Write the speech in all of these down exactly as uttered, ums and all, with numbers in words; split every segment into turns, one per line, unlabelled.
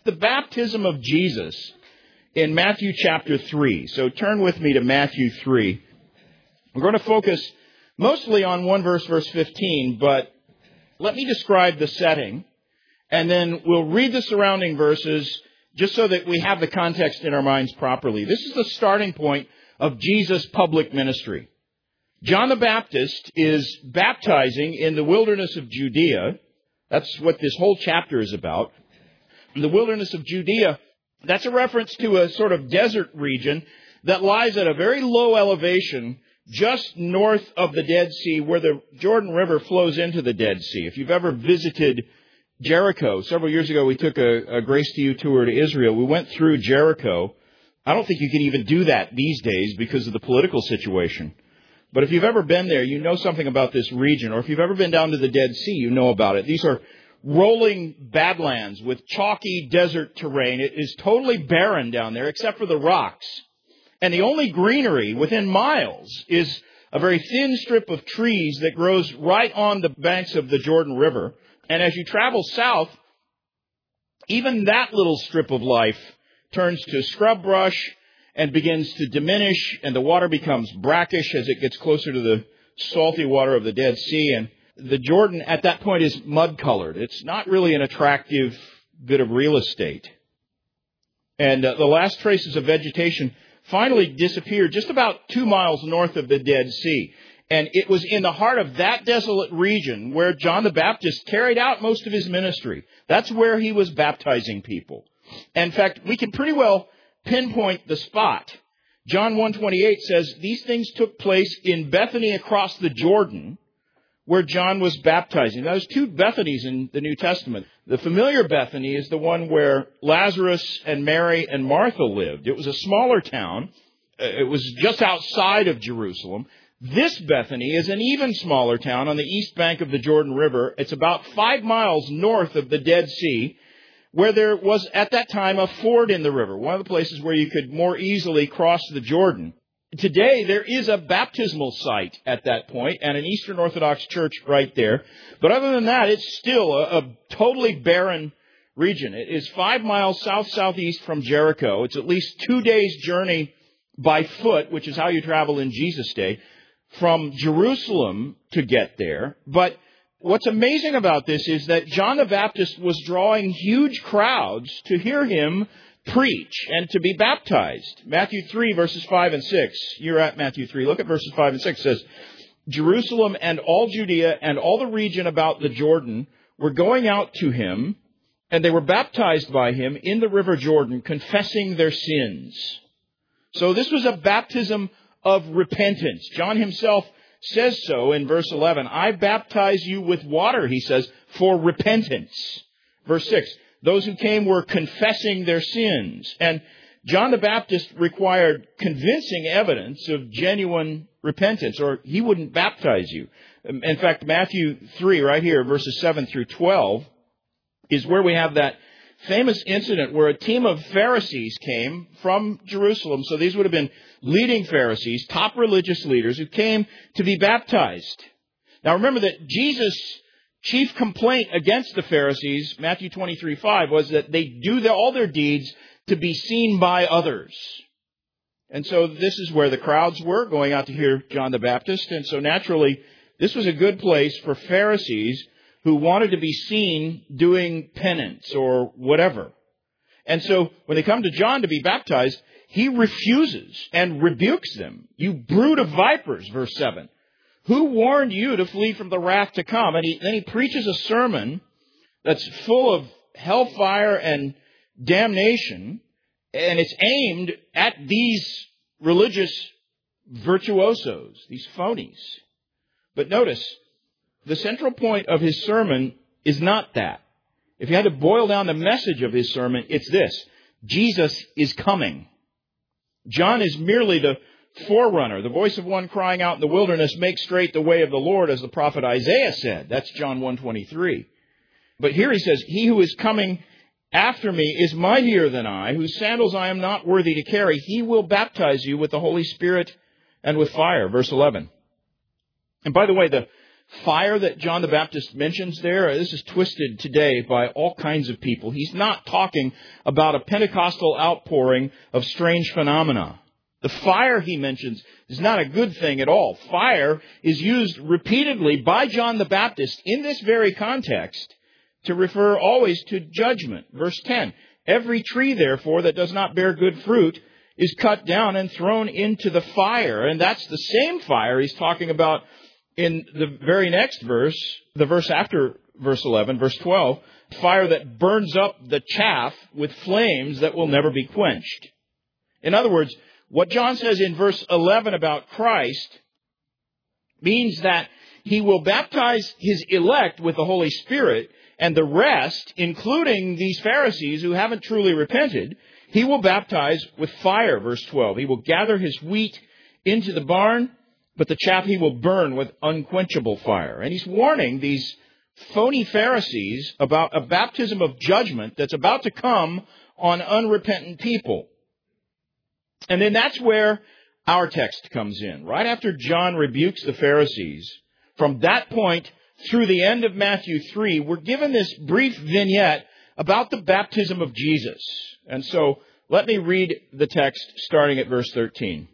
the baptism of Jesus in Matthew chapter three. So turn with me to Matthew three. We're going to focus mostly on one verse, verse fifteen, but let me describe the setting, and then we'll read the surrounding verses just so that we have the context in our minds properly. This is the starting point of Jesus' public ministry. John the Baptist is baptizing in the wilderness of Judea. That's what this whole chapter is about. In the wilderness of Judea, that's a reference to a sort of desert region that lies at a very low elevation just north of the Dead Sea, where the Jordan River flows into the Dead Sea. If you've ever visited Jericho, several years ago we took a, a Grace to You tour to Israel. We went through Jericho. I don't think you can even do that these days because of the political situation. But if you've ever been there, you know something about this region. Or if you've ever been down to the Dead Sea, you know about it. These are rolling badlands with chalky desert terrain. It is totally barren down there except for the rocks. And the only greenery within miles is a very thin strip of trees that grows right on the banks of the Jordan River. And as you travel south, even that little strip of life turns to scrub brush and begins to diminish, and the water becomes brackish as it gets closer to the salty water of the Dead Sea. And the Jordan at that point is mud-colored. It's not really an attractive bit of real estate. And uh, the last traces of vegetation finally disappeared just about two miles north of the Dead Sea. And it was in the heart of that desolate region where John the Baptist carried out most of his ministry. That's where he was baptizing people. And in fact, we can pretty well pinpoint the spot. John one twenty-eight says, these things took place in Bethany across the Jordan, where John was baptizing. Now, there's two Bethanys in the New Testament. The familiar Bethany is the one where Lazarus and Mary and Martha lived. It was a smaller town. It was just outside of Jerusalem. This Bethany is an even smaller town on the east bank of the Jordan River. It's about five miles north of the Dead Sea, where there was at that time a ford in the river, one of the places where you could more easily cross the Jordan. Today, there is a baptismal site at that point and an Eastern Orthodox church right there. But other than that, it's still a, a totally barren region. It is five miles south-southeast from Jericho. It's at least two days' journey by foot, which is how you travel in Jesus' day, from Jerusalem to get there. But what's amazing about this is that John the Baptist was drawing huge crowds to hear him preach and to be baptized. Matthew three, verses five and six. You're at Matthew three. Look at verses five and six. It says, Jerusalem and all Judea and all the region about the Jordan were going out to him, and they were baptized by him in the river Jordan, confessing their sins. So this was a baptism of repentance. John himself says so in verse eleven. I baptize you with water, he says, for repentance. Verse six. Those who came were confessing their sins. And John the Baptist required convincing evidence of genuine repentance, or he wouldn't baptize you. In fact, Matthew three, right here, verses seven through twelve, is where we have that famous incident where a team of Pharisees came from Jerusalem. So these would have been leading Pharisees, top religious leaders, who came to be baptized. Now remember that Jesus' chief complaint against the Pharisees, Matthew twenty-three five, was that they do their, all their deeds to be seen by others. And so this is where the crowds were, going out to hear John the Baptist. And so naturally, this was a good place for Pharisees who wanted to be seen doing penance or whatever. And so when they come to John to be baptized, he refuses and rebukes them. You brood of vipers, verse seven. Who warned you to flee from the wrath to come? And he, then he preaches a sermon that's full of hellfire and damnation, and it's aimed at these religious virtuosos, these phonies. But notice, the central point of his sermon is not that. If you had to boil down the message of his sermon, it's this: Jesus is coming. John is merely the forerunner, the voice of one crying out in the wilderness, make straight the way of the Lord, as the prophet Isaiah said. That's John one twenty-three. But here he says, he who is coming after me is mightier than I, whose sandals I am not worthy to carry. He will baptize you with the Holy Spirit and with fire. Verse eleven. And by the way, the, fire that John the Baptist mentions there, this is twisted today by all kinds of people. He's not talking about a Pentecostal outpouring of strange phenomena. The fire he mentions is not a good thing at all. Fire is used repeatedly by John the Baptist in this very context to refer always to judgment. Verse ten, every tree, therefore, that does not bear good fruit is cut down and thrown into the fire. And that's the same fire he's talking about in the very next verse, the verse after verse eleven, verse twelve, fire that burns up the chaff with flames that will never be quenched. In other words, what John says in verse eleven about Christ means that he will baptize his elect with the Holy Spirit, and the rest, including these Pharisees who haven't truly repented, he will baptize with fire, verse twelve. He will gather his wheat into the barn, but the chaff he will burn with unquenchable fire. And he's warning these phony Pharisees about a baptism of judgment that's about to come on unrepentant people. And then that's where our text comes in. Right after John rebukes the Pharisees, from that point through the end of Matthew three, we're given this brief vignette about the baptism of Jesus. And so let me read the text starting at verse thirteen.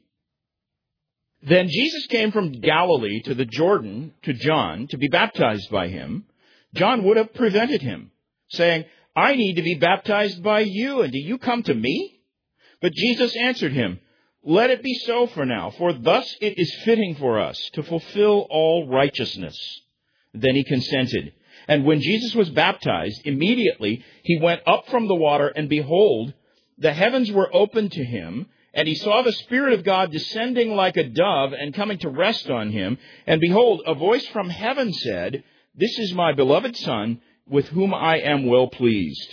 Then Jesus came from Galilee to the Jordan to John to be baptized by him. John would have prevented him, saying, I need to be baptized by you, and do you come to me? But Jesus answered him, let it be so for now, for thus it is fitting for us to fulfill all righteousness. Then he consented. And when Jesus was baptized, immediately he went up from the water, and behold, the heavens were opened to him, and he saw the Spirit of God descending like a dove and coming to rest on him. And behold, a voice from heaven said, this is my beloved Son, with whom I am well pleased.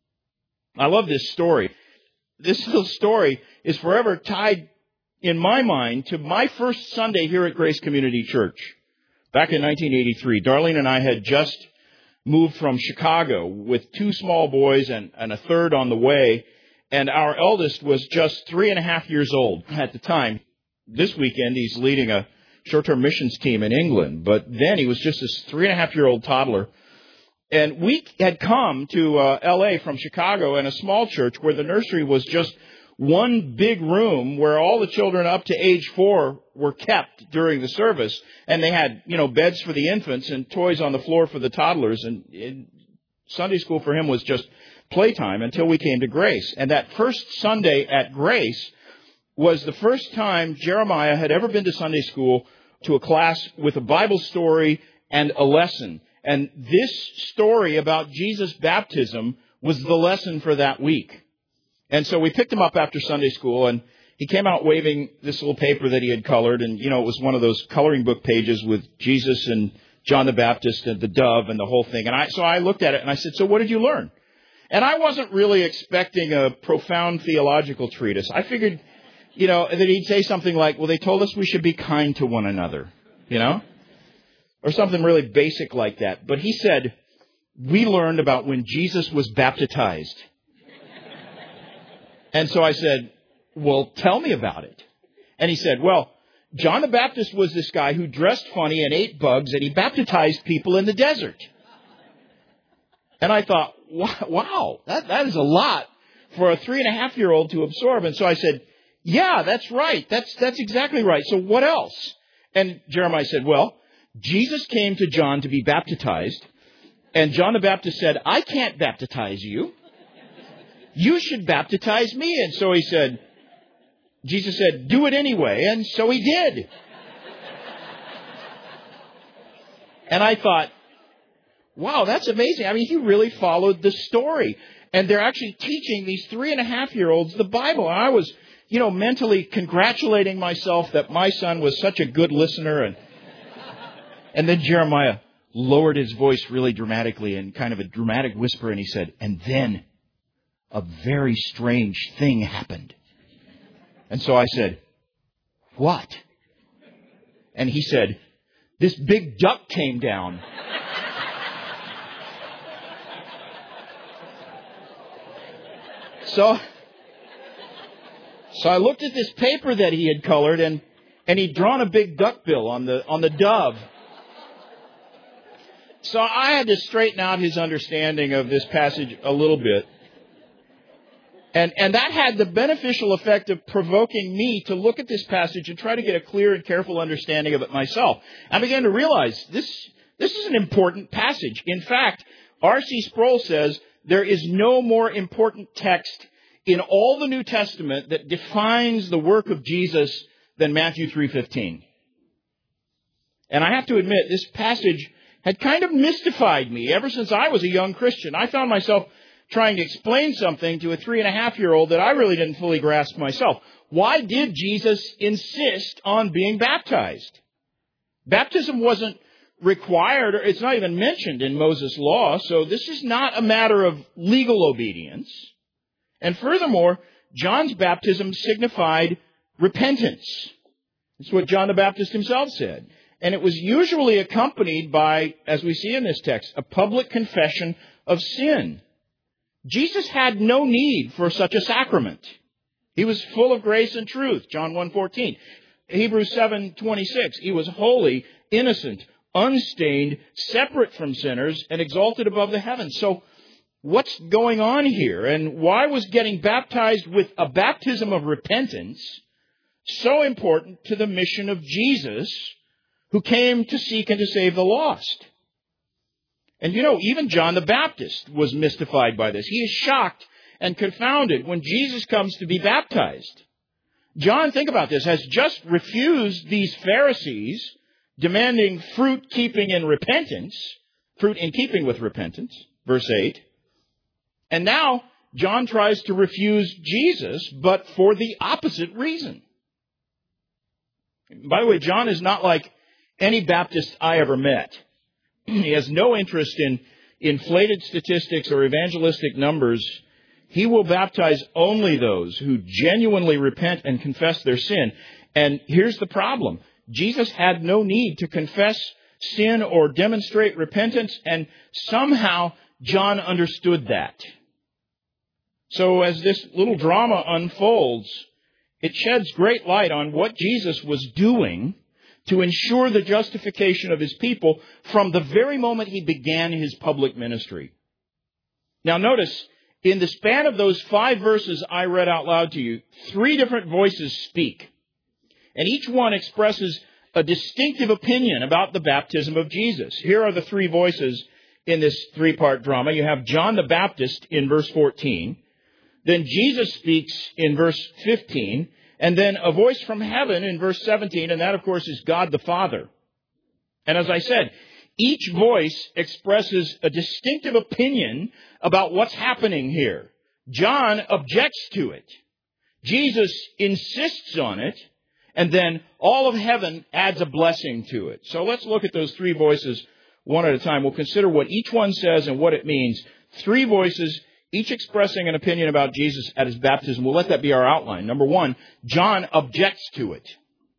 I love this story. This little story is forever tied, in my mind, to my first Sunday here at Grace Community Church. Back in nineteen eighty-three, Darlene and I had just moved from Chicago with two small boys and, and a third on the way. And our eldest was just three and a half years old at the time. This weekend, he's leading a short-term missions team in England. But then he was just this three and a half year old toddler. And we had come to uh, L A from Chicago in a small church where the nursery was just one big room where all the children up to age four were kept during the service. And they had, you know, beds for the infants and toys on the floor for the toddlers. And it, Sunday school for him was just playtime until we came to Grace. And that first Sunday at Grace was the first time Jeremiah had ever been to Sunday school to a class with a Bible story and a lesson. And this story about Jesus' baptism was the lesson for that week. And so we picked him up after Sunday school, and he came out waving this little paper that he had colored. And, you know, it was one of those coloring book pages with Jesus and John the Baptist and the dove and the whole thing. And I, so I looked at it and I said, so what did you learn? And I wasn't really expecting a profound theological treatise. I figured, you know, that he'd say something like, well, they told us we should be kind to one another, you know, or something really basic like that. But he said, we learned about when Jesus was baptized. And so I said, well, tell me about it. And he said, well, John the Baptist was this guy who dressed funny and ate bugs, and he baptized people in the desert. And I thought, wow, that, that is a lot for a three and a half year old to absorb. And so I said, yeah, that's right. That's, that's exactly right. So what else? And Jeremiah said, well, Jesus came to John to be baptized. And John the Baptist said, I can't baptize you. You should baptize me. And so he said, Jesus said, do it anyway. And so he did. And I thought, wow, that's amazing. I mean, he really followed the story. And they're actually teaching these three and a half year olds the Bible. And I was, you know, mentally congratulating myself that my son was such a good listener. And, and then Jeremiah lowered his voice really dramatically in kind of a dramatic whisper. And he said, and then a very strange thing happened. And so I said, what? And he said, this big duck came down. So, so I looked at this paper that he had colored, and, and he'd drawn a big duck bill on the, on the dove. So I had to straighten out his understanding of this passage a little bit. And, and that had the beneficial effect of provoking me to look at this passage and try to get a clear and careful understanding of it myself. I began to realize this, this is an important passage. In fact, R C Sproul says there is no more important text in all the New Testament that defines the work of Jesus than Matthew three fifteen. And I have to admit, this passage had kind of mystified me ever since I was a young Christian. I found myself trying to explain something to a three and a half year old that I really didn't fully grasp myself. Why did Jesus insist on being baptized? Baptism wasn't required, or it's not even mentioned in Moses' law, so this is not a matter of legal obedience. And furthermore, John's baptism signified repentance. That's what John the Baptist himself said. And it was usually accompanied by, as we see in this text, a public confession of sin. Jesus had no need for such a sacrament. He was full of grace and truth, John one fourteen. Hebrews seven twenty-six, he was holy, innocent, unstained, separate from sinners, and exalted above the heavens. So what's going on here? And why was getting baptized with a baptism of repentance so important to the mission of Jesus, who came to seek and to save the lost? And you know, even John the Baptist was mystified by this. He is shocked and confounded when Jesus comes to be baptized. John, think about this, has just refused these Pharisees demanding fruit keeping in repentance, fruit in keeping with repentance, verse eight. And now John tries to refuse Jesus, but for the opposite reason. By the way, John is not like any Baptist I ever met. He has no interest in inflated statistics or evangelistic numbers. He will baptize only those who genuinely repent and confess their sin. And here's the problem. Jesus had no need to confess sin or demonstrate repentance, and somehow John understood that. So as this little drama unfolds, it sheds great light on what Jesus was doing to ensure the justification of his people from the very moment he began his public ministry. Now notice, in the span of those five verses I read out loud to you, three different voices speak. And each one expresses a distinctive opinion about the baptism of Jesus. Here are the three voices in this three-part drama. You have John the Baptist in verse fourteen. Then Jesus speaks in verse fifteen. And then a voice from heaven in verse seventeen, and that, of course, is God the Father. And as I said, each voice expresses a distinctive opinion about what's happening here. John objects to it. Jesus insists on it. And then all of heaven adds a blessing to it. So let's look at those three voices one at a time. We'll consider what each one says and what it means. Three voices, each expressing an opinion about Jesus at his baptism. We'll let that be our outline. Number one, John objects to it.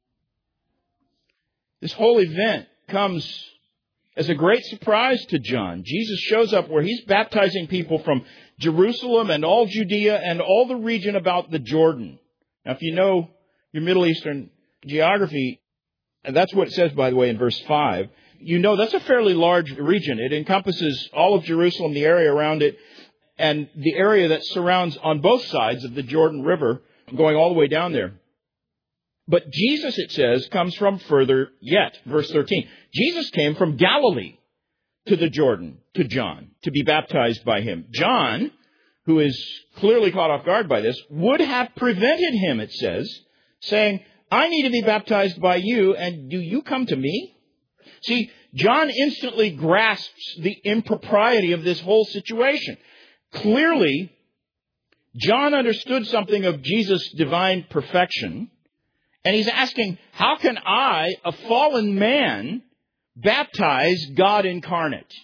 This whole event comes as a great surprise to John. Jesus shows up where he's baptizing people from Jerusalem and all Judea and all the region about the Jordan. Now, if you know your Middle Eastern geography, and that's what it says, by the way, in verse five, you know that's a fairly large region. It encompasses all of Jerusalem, the area around it, and the area that surrounds on both sides of the Jordan River, going all the way down there. But Jesus, it says, comes from further yet. Verse thirteen. Jesus came from Galilee to the Jordan, to John, to be baptized by him. John, who is clearly caught off guard by this, would have prevented him, it says, saying, I need to be baptized by you, and do you come to me? See, John instantly grasps the impropriety of this whole situation. Clearly, John understood something of Jesus' divine perfection, and he's asking, how can I, a fallen man, baptize God incarnate?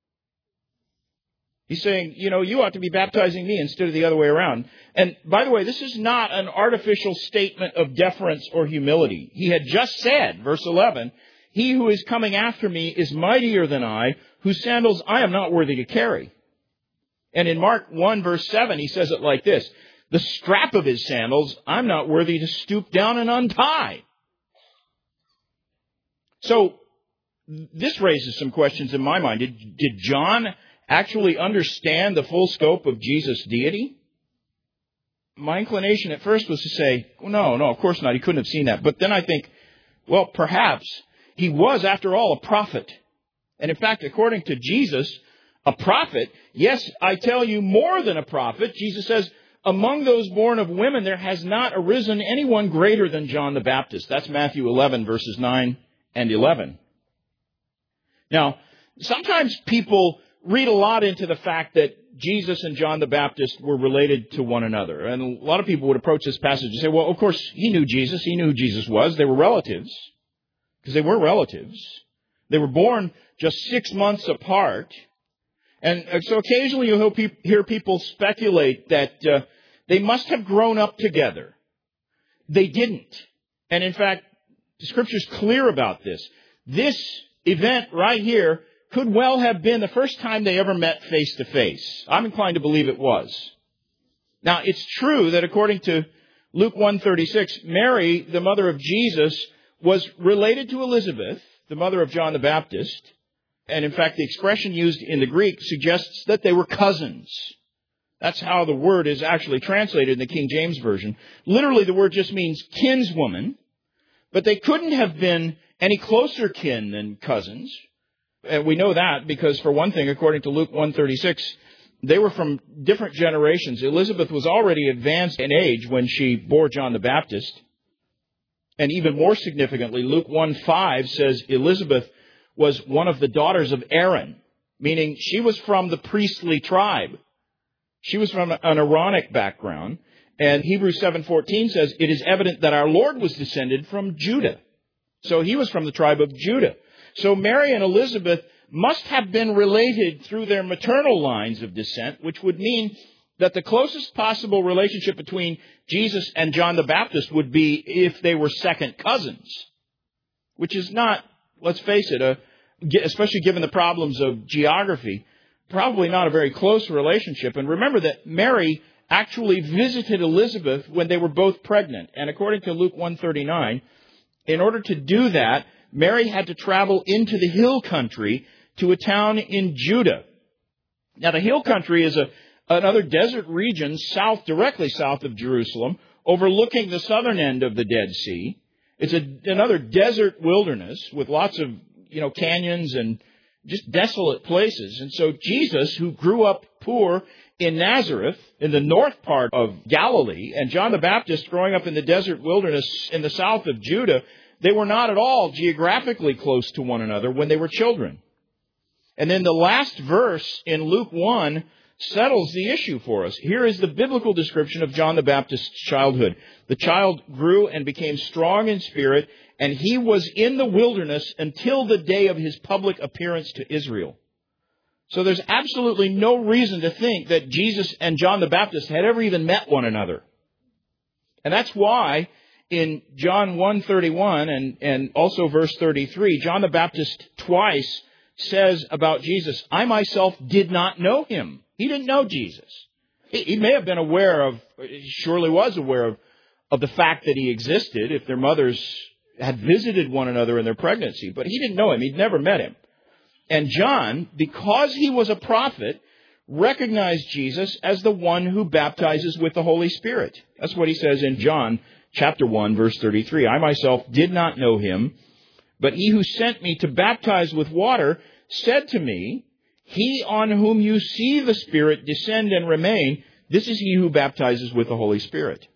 He's saying, you know, you ought to be baptizing me instead of the other way around. And by the way, this is not an artificial statement of deference or humility. He had just said, verse eleven, he who is coming after me is mightier than I, whose sandals I am not worthy to carry. And in Mark one, verse seven, he says it like this, the strap of his sandals I'm not worthy to stoop down and untie. So, this raises some questions in my mind. Did, did John actually understand the full scope of Jesus' deity? My inclination at first was to say, well, no, no, of course not. He couldn't have seen that. But then I think, well, perhaps he was, after all, a prophet. And in fact, according to Jesus, a prophet, yes, I tell you, more than a prophet. Jesus says, among those born of women, there has not arisen anyone greater than John the Baptist. That's Matthew eleven, verses nine and eleven. Now, sometimes people read a lot into the fact that Jesus and John the Baptist were related to one another. And a lot of people would approach this passage and say, well, of course, he knew Jesus. He knew who Jesus was. They were relatives. Because they were relatives. They were born just six months apart. And so occasionally you'll hear people speculate that uh, they must have grown up together. They didn't. And in fact, the Scripture's clear about this. This event right here could well have been the first time they ever met face to face. I'm inclined to believe it was. Now, it's true that according to Luke one thirty-six, Mary, the mother of Jesus, was related to Elizabeth, the mother of John the Baptist. And in fact, the expression used in the Greek suggests that they were cousins. That's how the word is actually translated in the King James Version. Literally, the word just means kinswoman, but they couldn't have been any closer kin than cousins. And we know that because, for one thing, according to Luke one thirty-six, they were from different generations. Elizabeth was already advanced in age when she bore John the Baptist. And even more significantly, Luke one five says Elizabeth was one of the daughters of Aaron, meaning she was from the priestly tribe. She was from an Aaronic background. And Hebrews seven fourteen says it is evident that our Lord was descended from Judah. So he was from the tribe of Judah. So Mary and Elizabeth must have been related through their maternal lines of descent, which would mean that the closest possible relationship between Jesus and John the Baptist would be if they were second cousins, which is not, let's face it, a, especially given the problems of geography, probably not a very close relationship. And remember that Mary actually visited Elizabeth when they were both pregnant. And according to Luke one thirty-nine, in order to do that, Mary had to travel into the hill country to a town in Judah. Now, the hill country is a, another desert region south, directly south of Jerusalem, overlooking the southern end of the Dead Sea. It's a, another desert wilderness with lots of, you know, canyons and just desolate places. And so Jesus, who grew up poor in Nazareth, in the north part of Galilee, and John the Baptist growing up in the desert wilderness in the south of Judah, they were not at all geographically close to one another when they were children. And then the last verse in Luke one settles the issue for us. Here is the biblical description of John the Baptist's childhood. The child grew and became strong in spirit, and he was in the wilderness until the day of his public appearance to Israel. So there's absolutely no reason to think that Jesus and John the Baptist had ever even met one another. And that's why in John one thirty-one and, and also verse thirty-three, John the Baptist twice says about Jesus, I myself did not know him. He didn't know Jesus. He, he may have been aware of, he surely was aware of, of the fact that he existed if their mothers had visited one another in their pregnancy, but he didn't know him. He'd never met him. And John, because he was a prophet, recognized Jesus as the one who baptizes with the Holy Spirit. That's what he says in John chapter one, verse thirty-three. I myself did not know him, but he who sent me to baptize with water said to me, he on whom you see the Spirit descend and remain, this is he who baptizes with the Holy Spirit.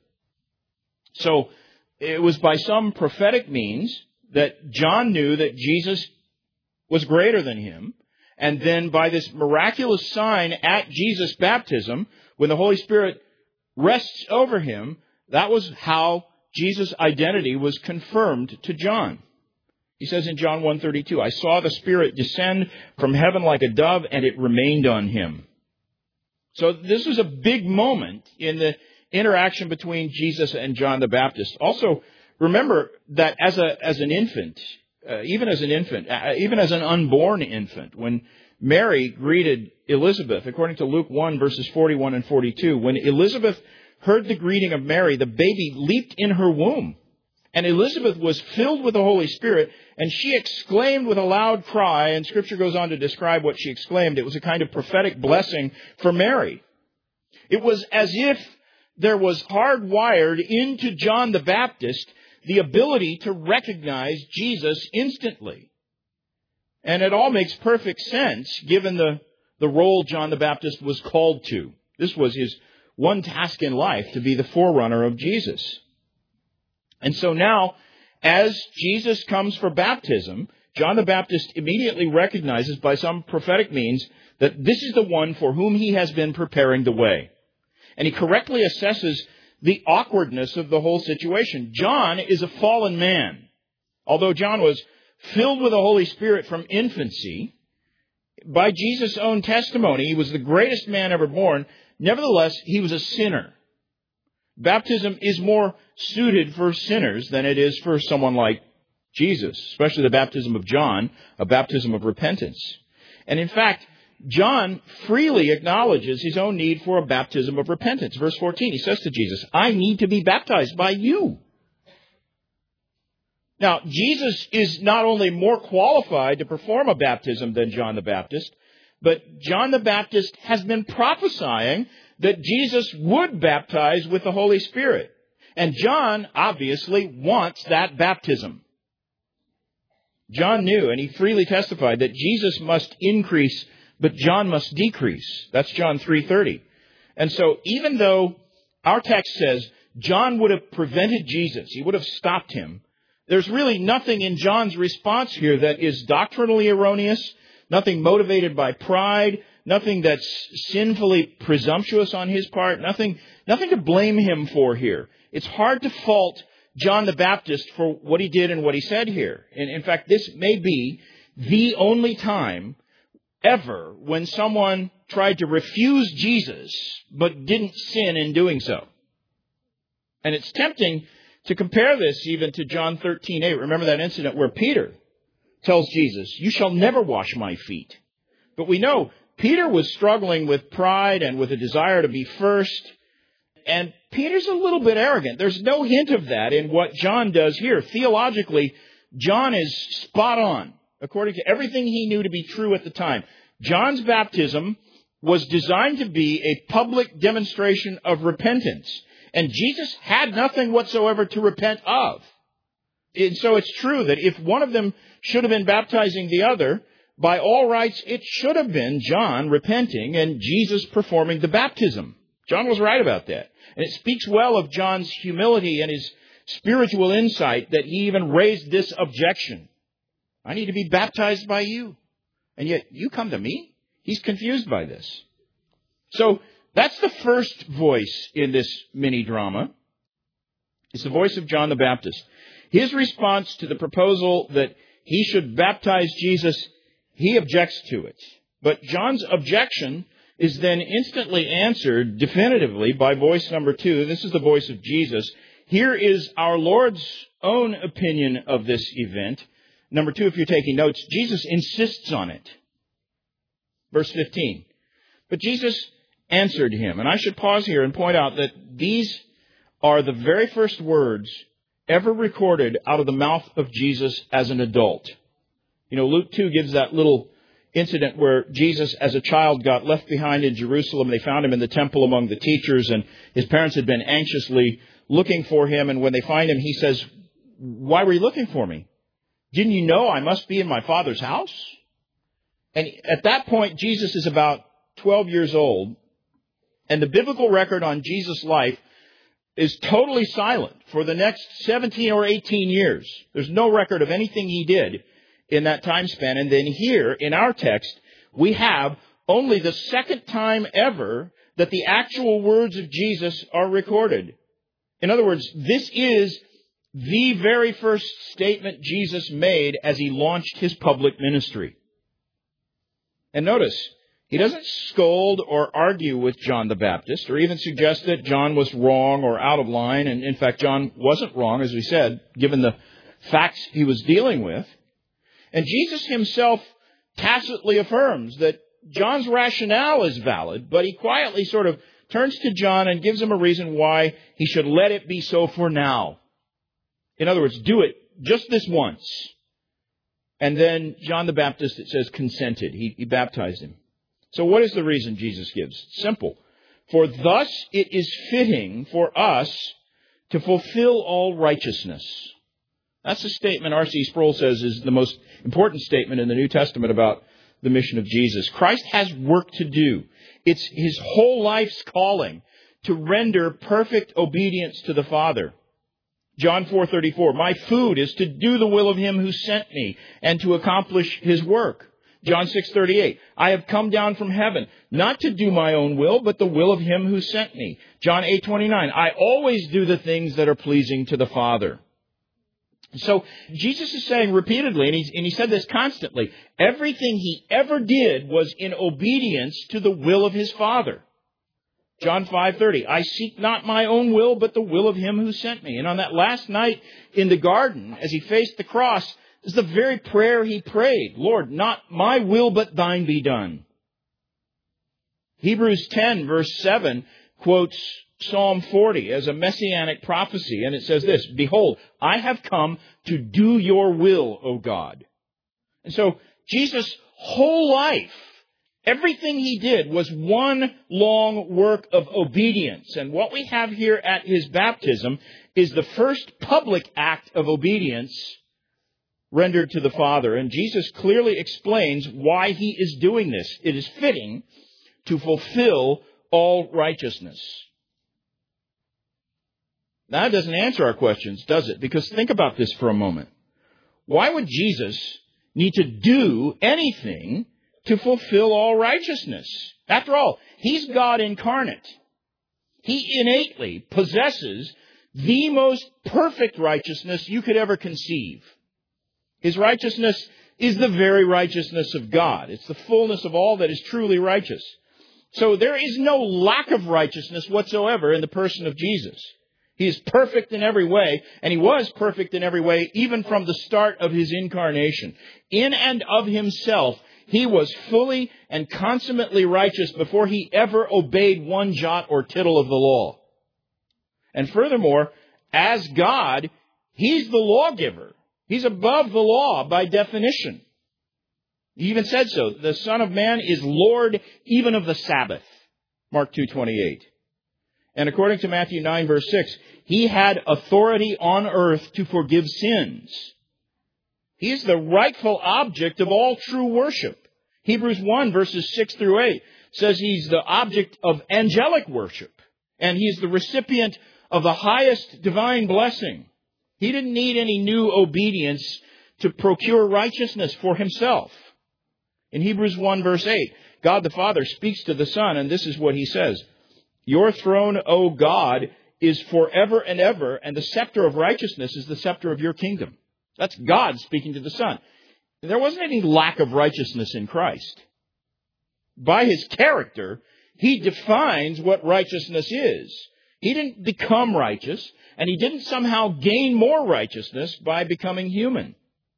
So it was by some prophetic means that John knew that Jesus was greater than him. And then by this miraculous sign at Jesus' baptism, when the Holy Spirit rests over him, that was how Jesus' identity was confirmed to John. He says in John one thirty-two, I saw the Spirit descend from heaven like a dove, and it remained on him. So this was a big moment in the interaction between Jesus and John the Baptist. Also, remember that as a as an infant, uh, even as an infant, uh, even as an unborn infant, when Mary greeted Elizabeth, according to Luke one, verses forty-one and forty-two, when Elizabeth heard the greeting of Mary, the baby leaped in her womb. And Elizabeth was filled with the Holy Spirit, and she exclaimed with a loud cry, and Scripture goes on to describe what she exclaimed. It was a kind of prophetic blessing for Mary. It was as if there was hardwired into John the Baptist the ability to recognize Jesus instantly. And it all makes perfect sense given the, the role John the Baptist was called to. This was his one task in life, to be the forerunner of Jesus. And so now, as Jesus comes for baptism, John the Baptist immediately recognizes by some prophetic means that this is the one for whom he has been preparing the way. And he correctly assesses the awkwardness of the whole situation. John is a fallen man. Although John was filled with the Holy Spirit from infancy, by Jesus' own testimony, he was the greatest man ever born. Nevertheless, he was a sinner. Baptism is more suited for sinners than it is for someone like Jesus, especially the baptism of John, a baptism of repentance. And in fact, John freely acknowledges his own need for a baptism of repentance. Verse fourteen, he says to Jesus, I need to be baptized by you. Now, Jesus is not only more qualified to perform a baptism than John the Baptist, but John the Baptist has been prophesying that Jesus would baptize with the Holy Spirit. And John obviously wants that baptism. John knew, and he freely testified, that Jesus must increase, but John must decrease. That's John three thirty. And so even though our text says John would have prevented Jesus, he would have stopped him, there's really nothing in John's response here that is doctrinally erroneous, nothing motivated by pride, nothing that's sinfully presumptuous on his part, nothing, nothing to blame him for here. It's hard to fault John the Baptist for what he did and what he said here. And in fact, this may be the only time ever when someone tried to refuse Jesus but didn't sin in doing so. And it's tempting to compare this even to John thirteen eight. Remember that incident where Peter tells Jesus, you shall never wash my feet. But we know Peter was struggling with pride and with a desire to be first. And Peter's a little bit arrogant. There's no hint of that in what John does here. Theologically, John is spot on, according to everything he knew to be true at the time. John's baptism was designed to be a public demonstration of repentance. And Jesus had nothing whatsoever to repent of. And so it's true that if one of them should have been baptizing the other, by all rights, it should have been John repenting and Jesus performing the baptism. John was right about that. And it speaks well of John's humility and his spiritual insight that he even raised this objection. I need to be baptized by you. And yet you come to me? He's confused by this. So that's the first voice in this mini drama. It's the voice of John the Baptist. His response to the proposal that he should baptize Jesus, he objects to it. But John's objection is then instantly answered definitively by voice number two. This is the voice of Jesus. Here is our Lord's own opinion of this event. Number two, if you're taking notes, Jesus insists on it. Verse fifteen. But Jesus answered him. And I should pause here and point out that these are the very first words ever recorded out of the mouth of Jesus as an adult. You know, Luke two gives that little incident where Jesus, as a child, got left behind in Jerusalem. They found him in the temple among the teachers, and his parents had been anxiously looking for him. And when they find him, he says, why were you looking for me? Didn't you know I must be in my Father's house? And at that point, Jesus is about twelve years old, and the biblical record on Jesus' life is totally silent for the next seventeen or eighteen years. There's no record of anything he did in that time span. And then here, in our text, we have only the second time ever that the actual words of Jesus are recorded. In other words, this is the very first statement Jesus made as he launched his public ministry. And notice, he doesn't scold or argue with John the Baptist, or even suggest that John was wrong or out of line. And in fact, John wasn't wrong, as we said, given the facts he was dealing with. And Jesus himself tacitly affirms that John's rationale is valid, but he quietly sort of turns to John and gives him a reason why he should let it be so for now. In other words, do it just this once. And then John the Baptist, it says, consented. He, he baptized him. So what is the reason Jesus gives? Simple. For thus it is fitting for us to fulfill all righteousness. That's a statement R C Sproul says is the most important statement in the New Testament about the mission of Jesus. Christ has work to do. It's his whole life's calling to render perfect obedience to the Father. John four thirty-four, my food is to do the will of him who sent me and to accomplish his work. John six thirty-eight, I have come down from heaven, not to do my own will, but the will of him who sent me. John eight twenty-nine, I always do the things that are pleasing to the Father. So Jesus is saying repeatedly, and, he's, and he said this constantly, everything he ever did was in obedience to the will of his Father. John five thirty, I seek not my own will, but the will of him who sent me. And on that last night in the garden, as he faced the cross, this is the very prayer he prayed. Lord, not my will, but thine be done. Hebrews ten, verse seven, quotes Psalm forty as a messianic prophecy. And it says this, behold, I have come to do your will, O God. And so Jesus' whole life, everything he did was one long work of obedience. And what we have here at his baptism is the first public act of obedience rendered to the Father. And Jesus clearly explains why he is doing this. It is fitting to fulfill all righteousness. Now, that doesn't answer our questions, does it? Because think about this for a moment. Why would Jesus need to do anything to fulfill all righteousness? After all, he's God incarnate. He innately possesses the most perfect righteousness you could ever conceive. His righteousness is the very righteousness of God. It's the fullness of all that is truly righteous. So there is no lack of righteousness whatsoever in the person of Jesus. He is perfect in every way, and he was perfect in every way even from the start of his incarnation. In and of himself, he was fully and consummately righteous before he ever obeyed one jot or tittle of the law. And furthermore, as God, he's the lawgiver. He's above the law by definition. He even said so. The Son of Man is Lord even of the Sabbath. Mark two twenty-eight. And according to Matthew nine, verse six, he had authority on earth to forgive sins. He is the rightful object of all true worship. Hebrews one, verses six through eight, says he's the object of angelic worship. And he's the recipient of the highest divine blessing. He didn't need any new obedience to procure righteousness for himself. In Hebrews one, verse eight, God the Father speaks to the Son, and this is what he says. Your throne, O God, is forever and ever, and the scepter of righteousness is the scepter of your kingdom. That's God speaking to the Son. There wasn't any lack of righteousness in Christ. By his character, he defines what righteousness is. He didn't become righteous, and he didn't somehow gain more righteousness by becoming human.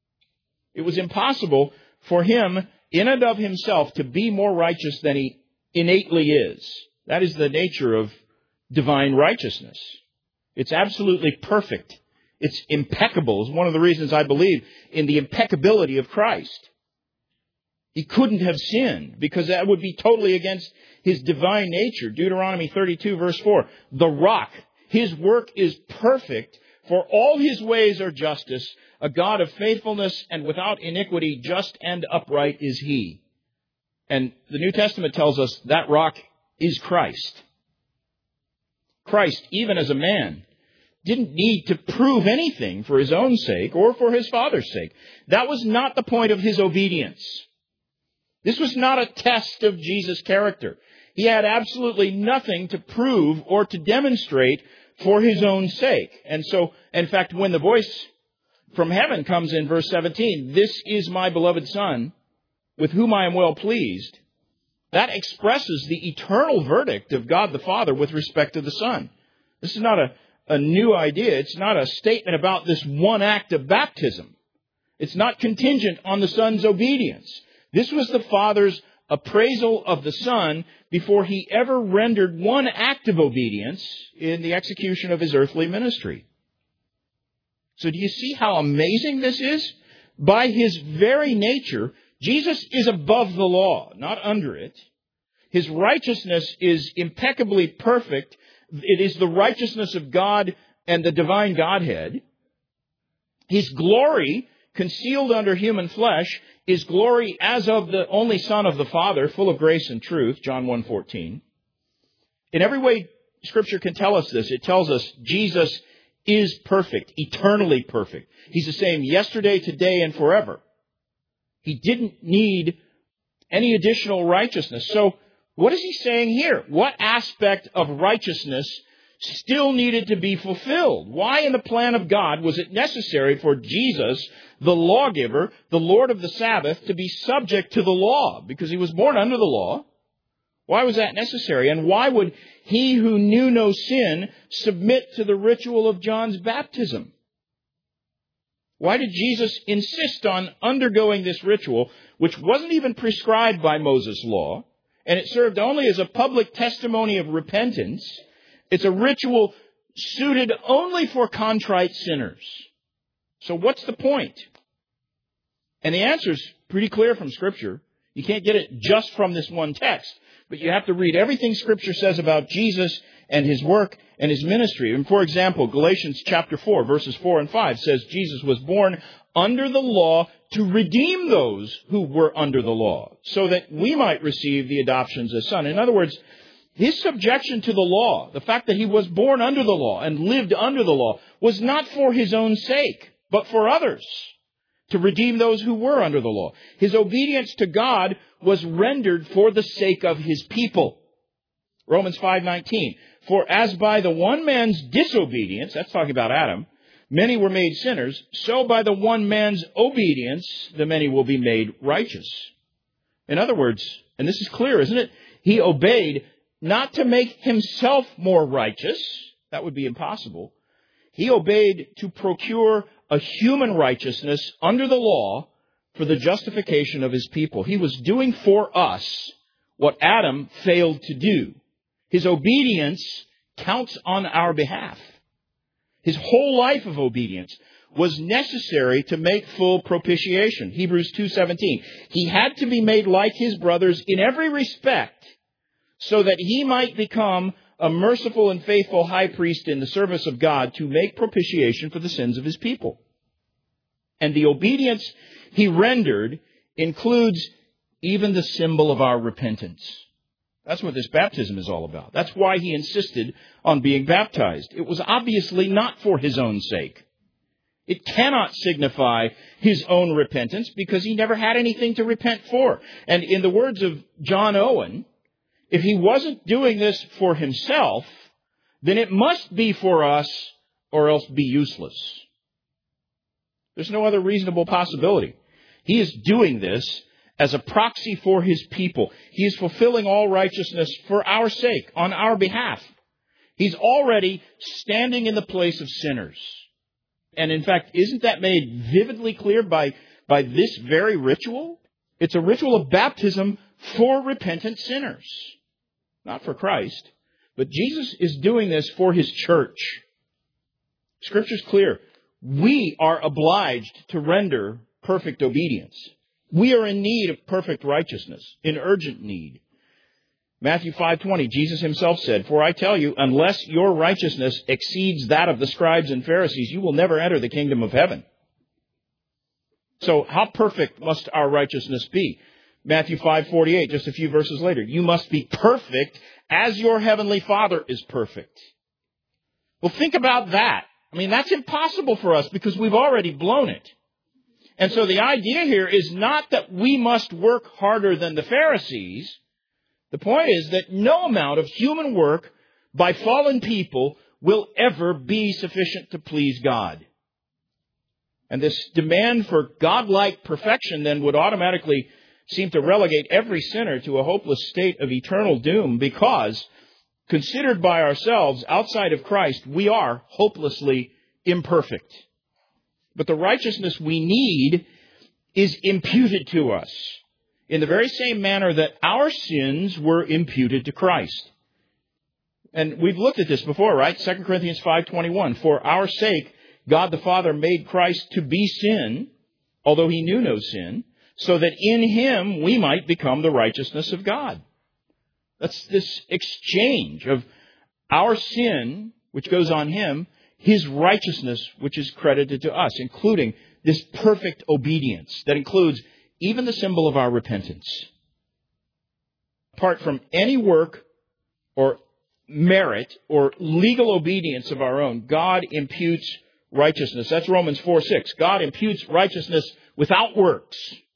It was impossible for him, in and of himself, to be more righteous than he innately is. That is the nature of divine righteousness. It's absolutely perfect. It's impeccable. It's one of the reasons I believe in the impeccability of Christ. He couldn't have sinned because that would be totally against his divine nature. Deuteronomy thirty-two, verse four. The rock, his work is perfect, for all his ways are justice. A God of faithfulness and without iniquity, just and upright is he. And the New Testament tells us that rock is Christ. Christ, even as a man, didn't need to prove anything for his own sake or for his Father's sake. That was not the point of his obedience. This was not a test of Jesus' character. He had absolutely nothing to prove or to demonstrate for his own sake. And so, in fact, when the voice from heaven comes in verse seventeen, this is my beloved Son, with whom I am well pleased, that expresses the eternal verdict of God the Father with respect to the Son. This is not a, a new idea. It's not a statement about this one act of baptism. It's not contingent on the Son's obedience. This was the Father's appraisal of the Son before he ever rendered one act of obedience in the execution of his earthly ministry. So do you see how amazing this is? By his very nature, Jesus is above the law, not under it. His righteousness is impeccably perfect. It is the righteousness of God and the divine Godhead. His glory, concealed under human flesh, is glory as of the only Son of the Father, full of grace and truth, John one fourteen. In every way Scripture can tell us this, it tells us Jesus is perfect, eternally perfect. He's the same yesterday, today, and forever. He didn't need any additional righteousness. So what is he saying here? What aspect of righteousness still needed to be fulfilled? Why in the plan of God was it necessary for Jesus, the lawgiver, the Lord of the Sabbath, to be subject to the law? Because he was born under the law. Why was that necessary? And why would he who knew no sin submit to the ritual of John's baptism? Why did Jesus insist on undergoing this ritual, which wasn't even prescribed by Moses' law, and it served only as a public testimony of repentance? It's a ritual suited only for contrite sinners. So what's the point? And the answer is pretty clear from Scripture. You can't get it just from this one text, but you have to read everything Scripture says about Jesus and his work and his ministry. And for example, Galatians chapter four, verses four and five says Jesus was born under the law to redeem those who were under the law, so that we might receive the adoptions as son. In other words, his subjection to the law, the fact that he was born under the law and lived under the law, was not for his own sake, but for others, to redeem those who were under the law. His obedience to God was rendered for the sake of his people. Romans five nineteen. For as by the one man's disobedience, that's talking about Adam, many were made sinners, so by the one man's obedience, the many will be made righteous. In other words, and this is clear, isn't it? He obeyed not to make himself more righteous. That would be impossible. He obeyed to procure a human righteousness under the law for the justification of his people. He was doing for us what Adam failed to do. His obedience counts on our behalf. His whole life of obedience was necessary to make full propitiation. Hebrews two seventeen. He had to be made like his brothers in every respect, so that he might become a merciful and faithful high priest in the service of God to make propitiation for the sins of his people. And the obedience he rendered includes even the symbol of our repentance. That's what this baptism is all about. That's why he insisted on being baptized. It was obviously not for his own sake. It cannot signify his own repentance because he never had anything to repent for. And in the words of John Owen, if he wasn't doing this for himself, then it must be for us or else be useless. There's no other reasonable possibility. He is doing this as a proxy for his people. He is fulfilling all righteousness for our sake, on our behalf. He's already standing in the place of sinners. And in fact, isn't that made vividly clear by, by this very ritual? It's a ritual of baptism for repentant sinners. Not for Christ. But Jesus is doing this for his church. Scripture's clear. We are obliged to render perfect obedience. We are in need of perfect righteousness, in urgent need. Matthew five twenty, Jesus himself said, For I tell you, unless your righteousness exceeds that of the scribes and Pharisees, you will never enter the kingdom of heaven. So how perfect must our righteousness be? Matthew five forty-eight, just a few verses later, you must be perfect as your heavenly Father is perfect. Well, think about that. I mean, that's impossible for us because we've already blown it. And so the idea here is not that we must work harder than the Pharisees. The point is that no amount of human work by fallen people will ever be sufficient to please God. And this demand for godlike perfection then would automatically seem to relegate every sinner to a hopeless state of eternal doom because, considered by ourselves outside of Christ, we are hopelessly imperfect. But the righteousness we need is imputed to us in the very same manner that our sins were imputed to Christ. And we've looked at this before, right? Second Corinthians five twenty-one. For our sake, God the Father made Christ to be sin, although he knew no sin, so that in him we might become the righteousness of God. That's this exchange of our sin, which goes on him, his righteousness, which is credited to us, including this perfect obedience that includes even the symbol of our repentance. Apart from any work or merit or legal obedience of our own, God imputes righteousness. That's Romans four six. God imputes righteousness without works.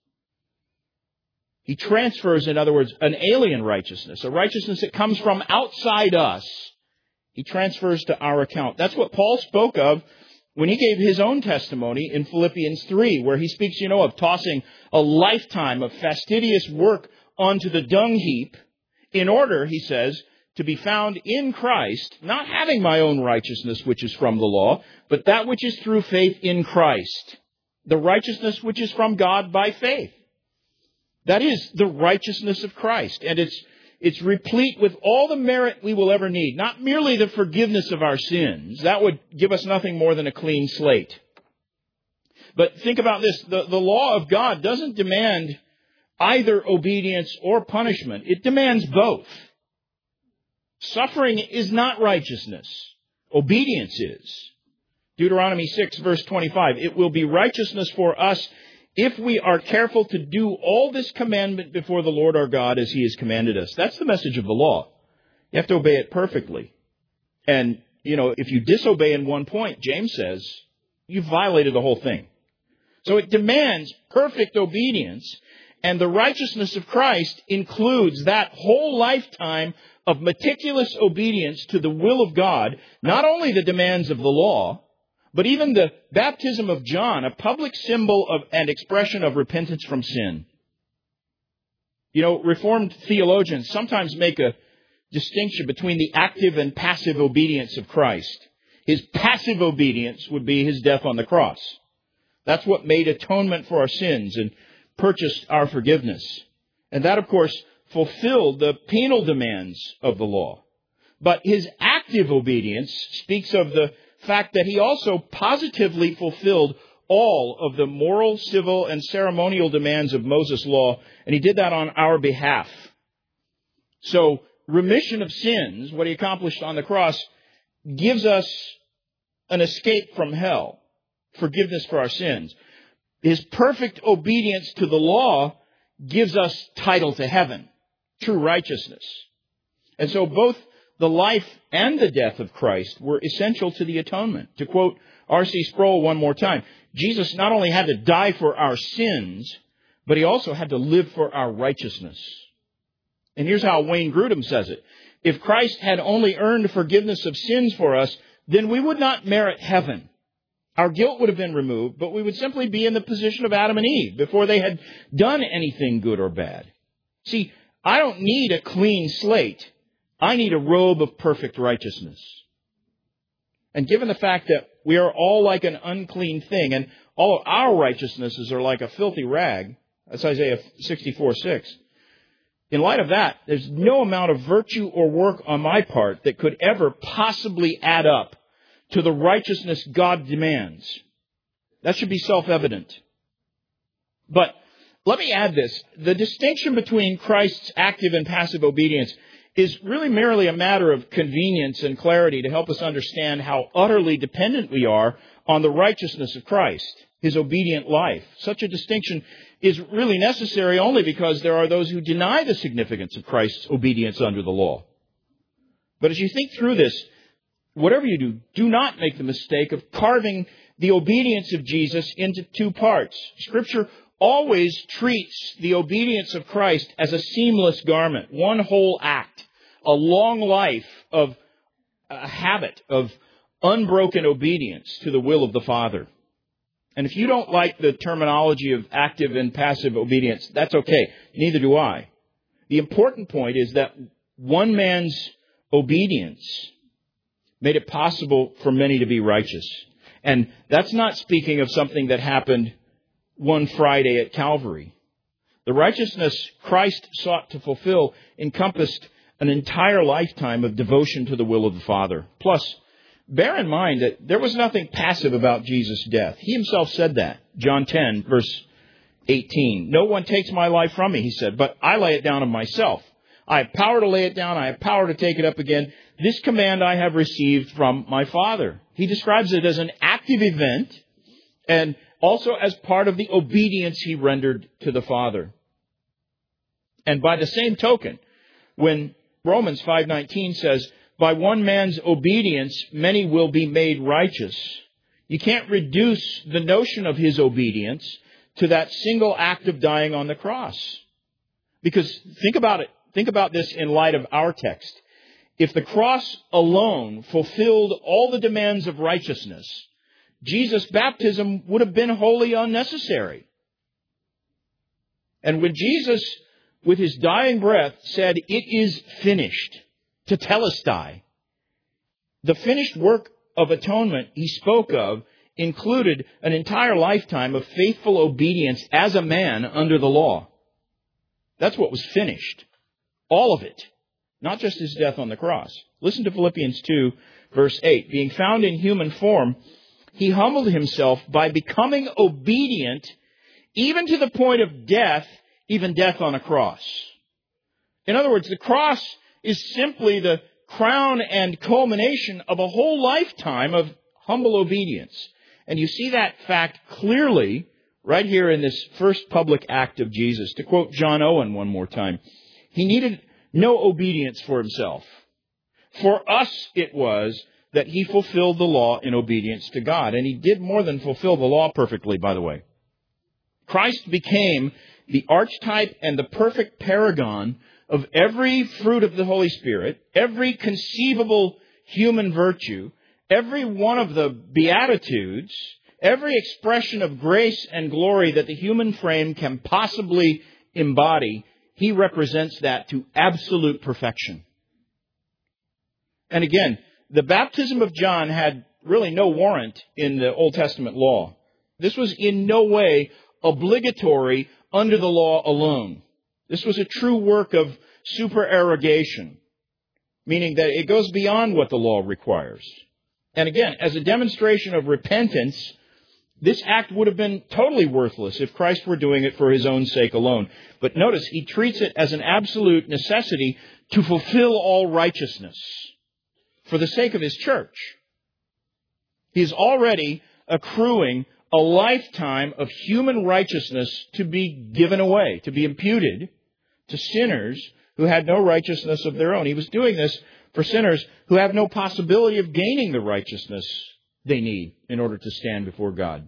He transfers, in other words, an alien righteousness, a righteousness that comes from outside us. He transfers to our account. That's what Paul spoke of when he gave his own testimony in Philippians three, where he speaks, you know, of tossing a lifetime of fastidious work onto the dung heap in order, he says, to be found in Christ, not having my own righteousness, which is from the law, but that which is through faith in Christ, the righteousness which is from God by faith. That is the righteousness of Christ, and it's it's replete with all the merit we will ever need, not merely the forgiveness of our sins. That would give us nothing more than a clean slate. But think about this. The, the law of God doesn't demand either obedience or punishment. It demands both. Suffering is not righteousness. Obedience is. Deuteronomy six, verse twenty-five. It will be righteousness for us if we are careful to do all this commandment before the Lord our God as he has commanded us. That's the message of the law. You have to obey it perfectly. And, you know, if you disobey in one point, James says, you've violated the whole thing. So it demands perfect obedience. And the righteousness of Christ includes that whole lifetime of meticulous obedience to the will of God, not only the demands of the law, but even the baptism of John, a public symbol of and expression of repentance from sin. You know, Reformed theologians sometimes make a distinction between the active and passive obedience of Christ. His passive obedience would be his death on the cross. That's what made atonement for our sins and purchased our forgiveness. And that, of course, fulfilled the penal demands of the law. But his active obedience speaks of the fact that he also positively fulfilled all of the moral, civil, and ceremonial demands of Moses' law, and he did that on our behalf. So, remission of sins, what he accomplished on the cross, gives us an escape from hell, forgiveness for our sins. His perfect obedience to the law gives us title to heaven, true righteousness. And so both the life and the death of Christ were essential to the atonement. To quote R C Sproul one more time, Jesus not only had to die for our sins, but he also had to live for our righteousness. And here's how Wayne Grudem says it. If Christ had only earned forgiveness of sins for us, then we would not merit heaven. Our guilt would have been removed, but we would simply be in the position of Adam and Eve before they had done anything good or bad. See, I don't need a clean slate. I need a robe of perfect righteousness. And given the fact that we are all like an unclean thing, and all of our righteousnesses are like a filthy rag, that's Isaiah sixty-four six. In light of that, there's no amount of virtue or work on my part that could ever possibly add up to the righteousness God demands. That should be self-evident. But let me add this. The distinction between Christ's active and passive obedience is really merely a matter of convenience and clarity to help us understand how utterly dependent we are on the righteousness of Christ, his obedient life. Such a distinction is really necessary only because there are those who deny the significance of Christ's obedience under the law. But as you think through this, whatever you do, do not make the mistake of carving the obedience of Jesus into two parts. Scripture always treats the obedience of Christ as a seamless garment, one whole act, a long life of a habit of unbroken obedience to the will of the Father. And if you don't like the terminology of active and passive obedience, that's okay. Neither do I. The important point is that one man's obedience made it possible for many to be righteous. And that's not speaking of something that happened one Friday at Calvary. The righteousness Christ sought to fulfill encompassed an entire lifetime of devotion to the will of the Father. Plus, bear in mind that there was nothing passive about Jesus' death. He himself said that. John ten, verse eighteen. No one takes my life from me, he said, but I lay it down of myself. I have power to lay it down. I have power to take it up again. This command I have received from my Father. He describes it as an active event and also as part of the obedience he rendered to the Father. And by the same token, when Romans five nineteen says, by one man's obedience, many will be made righteous. You can't reduce the notion of his obedience to that single act of dying on the cross. Because think about it. Think about this in light of our text. If the cross alone fulfilled all the demands of righteousness, Jesus' baptism would have been wholly unnecessary. And when Jesus, with his dying breath, said, it is finished, tetelestai, the finished work of atonement he spoke of included an entire lifetime of faithful obedience as a man under the law. That's what was finished. All of it. Not just his death on the cross. Listen to Philippians two, verse eight. Being found in human form, he humbled himself by becoming obedient even to the point of death, even death on a cross. In other words, the cross is simply the crown and culmination of a whole lifetime of humble obedience. And you see that fact clearly right here in this first public act of Jesus. To quote John Owen one more time, he needed no obedience for himself. For us it was that he fulfilled the law in obedience to God. And he did more than fulfill the law perfectly, by the way. Christ became the archetype and the perfect paragon of every fruit of the Holy Spirit, every conceivable human virtue, every one of the Beatitudes, every expression of grace and glory that the human frame can possibly embody. He represents that to absolute perfection. And again, the baptism of John had really no warrant in the Old Testament law. This was in no way obligatory under the law alone. This was a true work of supererogation, meaning that it goes beyond what the law requires. And again, as a demonstration of repentance, this act would have been totally worthless if Christ were doing it for his own sake alone. But notice, he treats it as an absolute necessity to fulfill all righteousness for the sake of his church. He is already accruing a lifetime of human righteousness to be given away, to be imputed to sinners who had no righteousness of their own. He was doing this for sinners who have no possibility of gaining the righteousness they need in order to stand before God.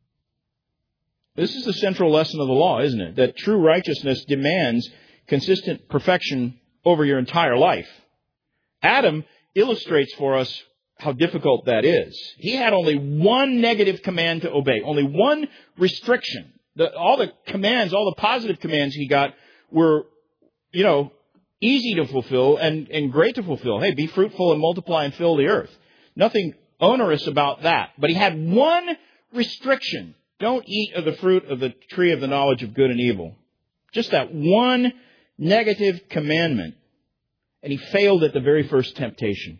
This is the central lesson of the law, isn't it? That true righteousness demands consistent perfection over your entire life. Adam illustrates for us how difficult that is. He had only one negative command to obey, only one restriction. The, all the commands, all the positive commands he got were, you know, easy to fulfill and, and great to fulfill. Hey, be fruitful and multiply and fill the earth. Nothing onerous about that. But he had one restriction. Don't eat of the fruit of the tree of the knowledge of good and evil. Just that one negative commandment. And he failed at the very first temptation.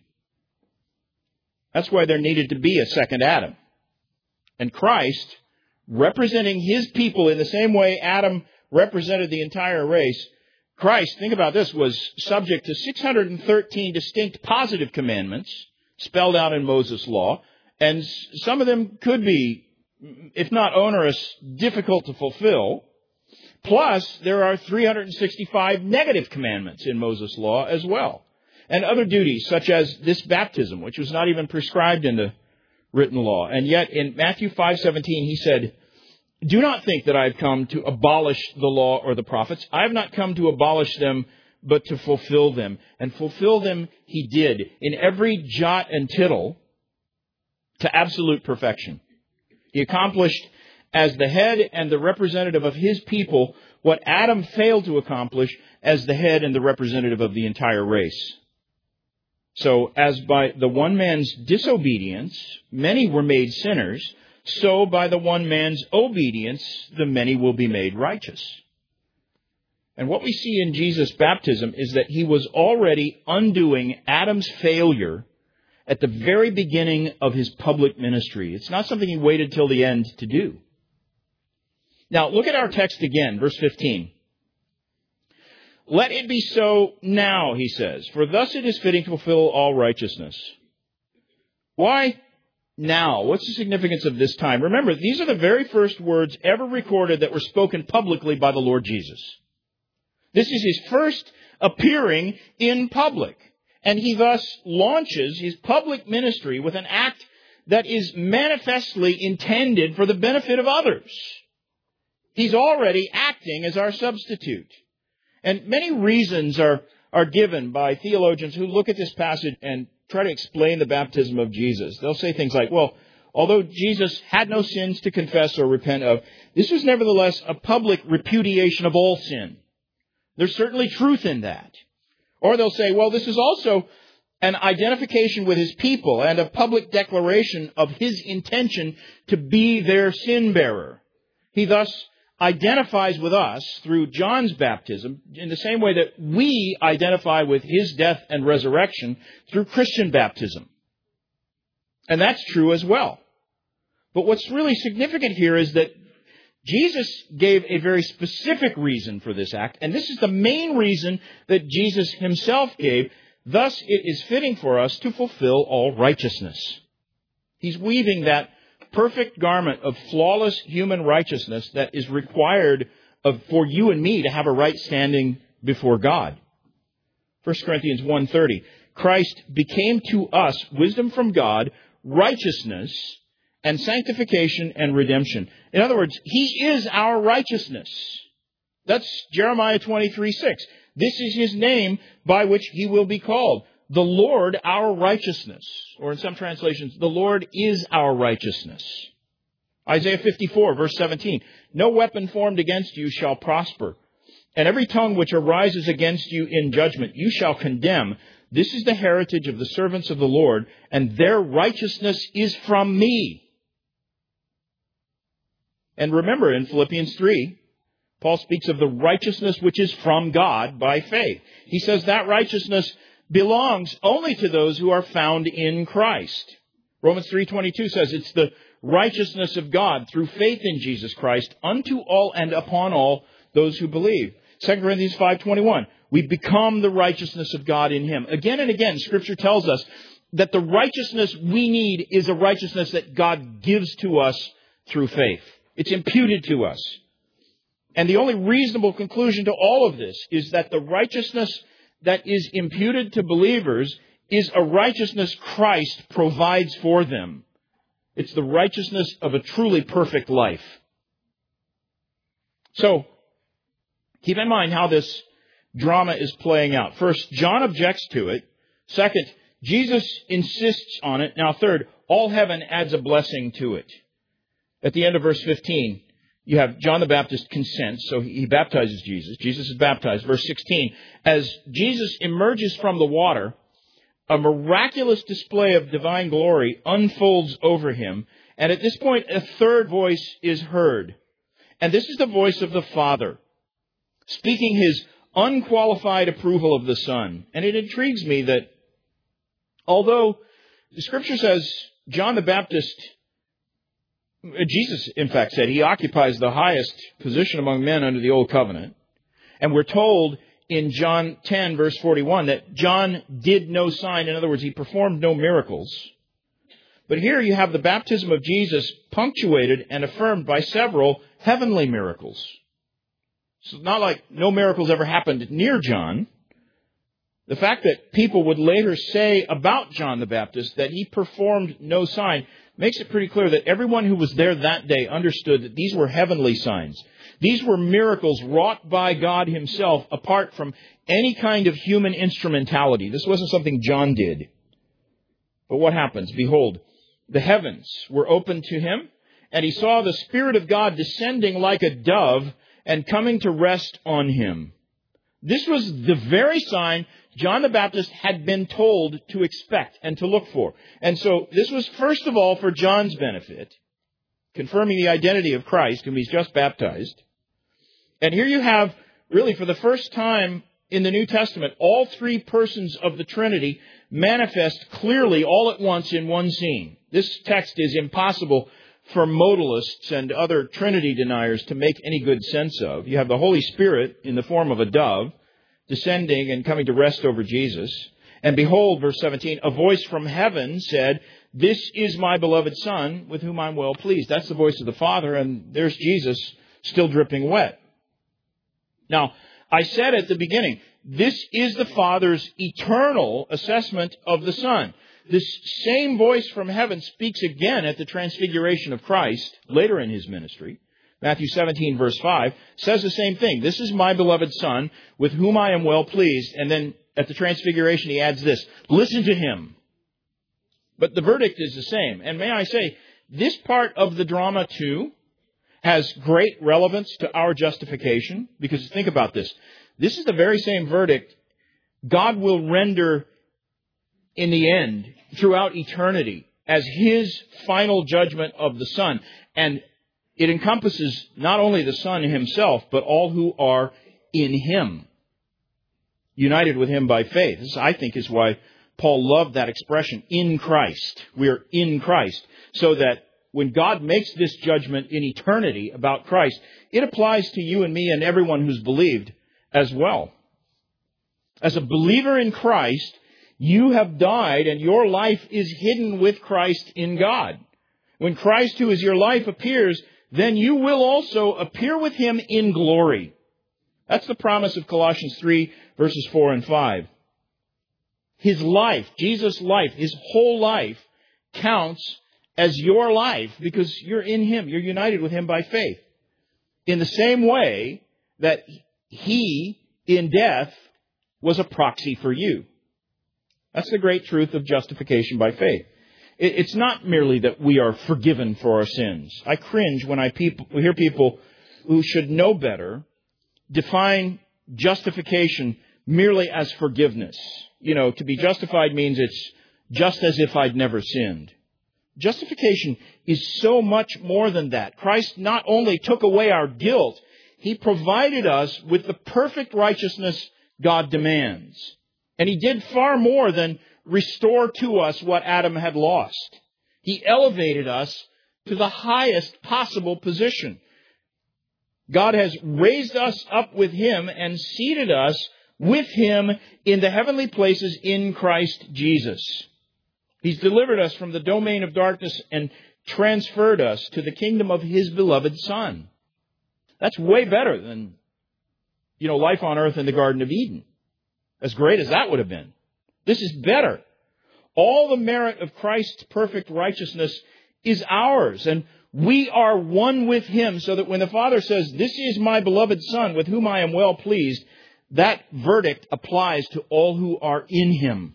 That's why there needed to be a second Adam. And Christ, representing his people in the same way Adam represented the entire race, Christ, think about this, was subject to six hundred thirteen distinct positive commandments spelled out in Moses' law. And some of them could be, if not onerous, difficult to fulfill. Plus, there are three hundred sixty-five negative commandments in Moses' law as well. And other duties, such as this baptism, which was not even prescribed in the written law. And yet, in Matthew five seventeen, he said, "Do not think that I have come to abolish the law or the prophets. I have not come to abolish them, but to fulfill them." And fulfill them he did in every jot and tittle to absolute perfection. He accomplished as the head and the representative of his people what Adam failed to accomplish as the head and the representative of the entire race. So, as by the one man's disobedience, many were made sinners, so by the one man's obedience, the many will be made righteous. And what we see in Jesus' baptism is that he was already undoing Adam's failure at the very beginning of his public ministry. It's not something he waited till the end to do. Now, look at our text again, verse fifteen. Let it be so now, he says, for thus it is fitting to fulfill all righteousness. Why now? What's the significance of this time? Remember, these are the very first words ever recorded that were spoken publicly by the Lord Jesus. This is his first appearing in public. And he thus launches his public ministry with an act that is manifestly intended for the benefit of others. He's already acting as our substitute. And many reasons are, are given by theologians who look at this passage and try to explain the baptism of Jesus. They'll say things like, well, although Jesus had no sins to confess or repent of, this was nevertheless a public repudiation of all sin. There's certainly truth in that. Or they'll say, well, this is also an identification with his people and a public declaration of his intention to be their sin bearer. He thus identifies with us through John's baptism in the same way that we identify with his death and resurrection through Christian baptism. And that's true as well. But what's really significant here is that Jesus gave a very specific reason for this act, and this is the main reason that Jesus himself gave. Thus, it is fitting for us to fulfill all righteousness. He's weaving that perfect garment of flawless human righteousness that is required of, for you and me to have a right standing before God. First Corinthians one thirty, Christ became to us wisdom from God, righteousness, and sanctification and redemption. In other words, he is our righteousness. That's Jeremiah twenty-three six. This is his name by which he will be called. The Lord, our righteousness. Or in some translations, the Lord is our righteousness. Isaiah fifty-four, verse seventeen. No weapon formed against you shall prosper, and every tongue which arises against you in judgment you shall condemn. This is the heritage of the servants of the Lord, and their righteousness is from me. And remember, in Philippians three, Paul speaks of the righteousness which is from God by faith. He says that righteousness belongs only to those who are found in Christ. Romans three twenty-two says it's the righteousness of God through faith in Jesus Christ unto all and upon all those who believe. Second Corinthians five twenty-one, we become the righteousness of God in him. Again and again, Scripture tells us that the righteousness we need is a righteousness that God gives to us through faith. It's imputed to us. And the only reasonable conclusion to all of this is that the righteousness that is imputed to believers is a righteousness Christ provides for them. It's the righteousness of a truly perfect life. So, keep in mind how this drama is playing out. First, John objects to it. Second, Jesus insists on it. Now, third, all heaven adds a blessing to it. At the end of verse fifteen, you have John the Baptist consents, so he baptizes Jesus. Jesus is baptized. Verse sixteen, as Jesus emerges from the water, a miraculous display of divine glory unfolds over him. And at this point, a third voice is heard. And this is the voice of the Father, speaking his unqualified approval of the Son. And it intrigues me that although the Scripture says John the Baptist, Jesus, in fact, said he occupies the highest position among men under the Old Covenant. And we're told in John ten, verse forty-one, that John did no sign. In other words, he performed no miracles. But here you have the baptism of Jesus punctuated and affirmed by several heavenly miracles. So it's not like no miracles ever happened near John. The fact that people would later say about John the Baptist that he performed no sign makes it pretty clear that everyone who was there that day understood that these were heavenly signs. These were miracles wrought by God himself apart from any kind of human instrumentality. This wasn't something John did. But what happens? Behold, the heavens were opened to him, and he saw the Spirit of God descending like a dove and coming to rest on him. This was the very sign John the Baptist had been told to expect and to look for. And so this was first of all for John's benefit, confirming the identity of Christ, whom he's just baptized. And here you have, really for the first time in the New Testament, all three persons of the Trinity manifest clearly all at once in one scene. This text is impossible for modalists and other Trinity deniers to make any good sense of. You have the Holy Spirit in the form of a dove descending and coming to rest over Jesus. And behold, verse seventeen, a voice from heaven said, "This is my beloved Son, with whom I'm well pleased." That's the voice of the Father, and there's Jesus still dripping wet. Now, I said at the beginning, this is the Father's eternal assessment of the Son. This same voice from heaven speaks again at the transfiguration of Christ later in his ministry. Matthew seventeen, verse five, says the same thing. This is my beloved Son, with whom I am well pleased. And then at the transfiguration, he adds this, listen to him. But the verdict is the same. And may I say, this part of the drama, too, has great relevance to our justification. Because think about this. This is the very same verdict God will render in the end, throughout eternity, as his final judgment of the Son. And it encompasses not only the Son himself, but all who are in him, united with him by faith. This, I think, is why Paul loved that expression, in Christ. We are in Christ. So that when God makes this judgment in eternity about Christ, it applies to you and me and everyone who's believed as well. As a believer in Christ, you have died and your life is hidden with Christ in God. When Christ, who is your life, appears, then you will also appear with him in glory. That's the promise of Colossians three, verses four and five. His life, Jesus' life, his whole life counts as your life because you're in him. You're united with him by faith. In the same way that he, in death, was a proxy for you. That's the great truth of justification by faith. It's not merely that we are forgiven for our sins. I cringe when I people, hear people who should know better define justification merely as forgiveness. You know, to be justified means it's just as if I'd never sinned. Justification is so much more than that. Christ not only took away our guilt, he provided us with the perfect righteousness God demands. And he did far more than restore to us what Adam had lost. He elevated us to the highest possible position. God has raised us up with him and seated us with him in the heavenly places in Christ Jesus. He's delivered us from the domain of darkness and transferred us to the kingdom of his beloved Son. That's way better than, you know, life on earth in the Garden of Eden. As great as that would have been. This is better. All the merit of Christ's perfect righteousness is ours. And we are one with him so that when the Father says, "This is my beloved Son with whom I am well pleased," that verdict applies to all who are in him.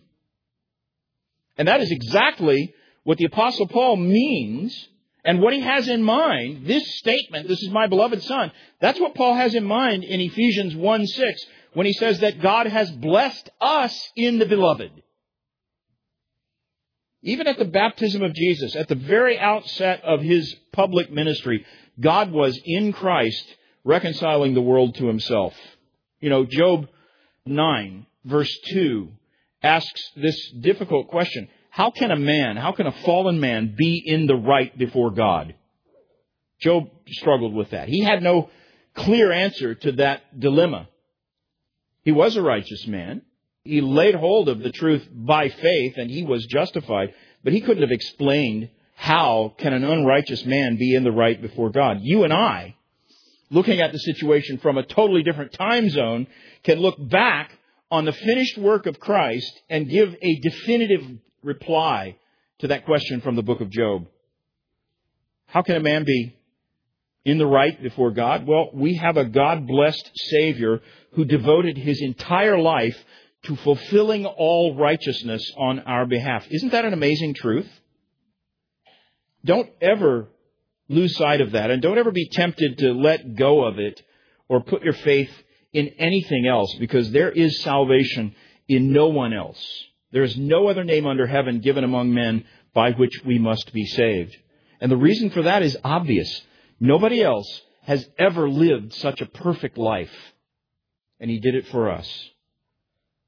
And that is exactly what the Apostle Paul means and what he has in mind. This statement, "This is my beloved Son," that's what Paul has in mind in Ephesians one six. When he says that God has blessed us in the beloved. Even at the baptism of Jesus, at the very outset of his public ministry, God was in Christ reconciling the world to himself. You know, Job nine, verse two, asks this difficult question. How can a man, how can a fallen man be in the right before God? Job struggled with that. He had no clear answer to that dilemma. He was a righteous man. He laid hold of the truth by faith and he was justified. But he couldn't have explained how can an unrighteous man be in the right before God. You and I, looking at the situation from a totally different time zone, can look back on the finished work of Christ and give a definitive reply to that question from the book of Job. How can a man be in the right before God? Well, we have a God-blessed Savior who devoted his entire life to fulfilling all righteousness on our behalf. Isn't that an amazing truth? Don't ever lose sight of that, and don't ever be tempted to let go of it or put your faith in anything else, because there is salvation in no one else. There is no other name under heaven given among men by which we must be saved. And the reason for that is obvious. Nobody else has ever lived such a perfect life. And he did it for us.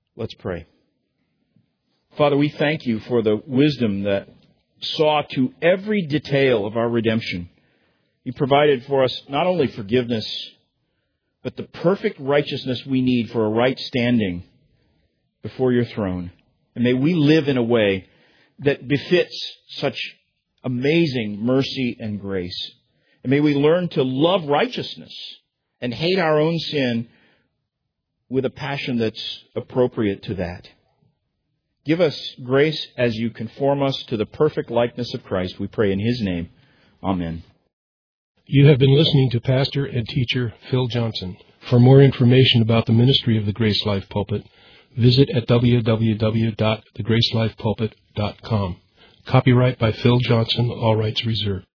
Let's pray. Father, we thank you for the wisdom that saw to every detail of our redemption. You provided for us not only forgiveness, but the perfect righteousness we need for a right standing before your throne. And may we live in a way that befits such amazing mercy and grace. And may we learn to love righteousness and hate our own sin with a passion that's appropriate to that. Give us grace as you conform us to the perfect likeness of Christ. We pray in His name. Amen.
You have been listening to Pastor and Teacher Phil Johnson. For more information about the ministry of the Grace Life Pulpit, visit at w w w dot the grace life pulpit dot com. Copyright by Phil Johnson, all rights reserved.